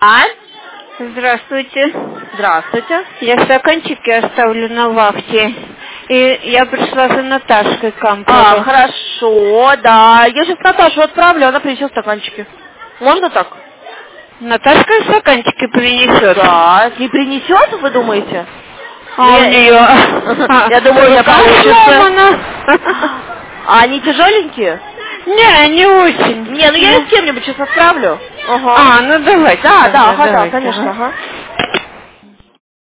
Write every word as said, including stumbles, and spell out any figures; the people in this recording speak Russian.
А? Здравствуйте. Здравствуйте. Я стаканчики оставлю на вахте. И я пришла за Наташкой Камповой. А, хорошо, да. Я сейчас Наташу отправлю, она принесет стаканчики. Можно так? Наташка стаканчики принесет? Да. Не принесет, вы думаете? А у нее... Я думаю, у меня получится. А они тяжеленькие? Не, не очень. Не, ну я их с кем-нибудь сейчас отправлю. Ага. А, ну давайте. Да, да, да, ага, да, давайте, конечно, ага. ага.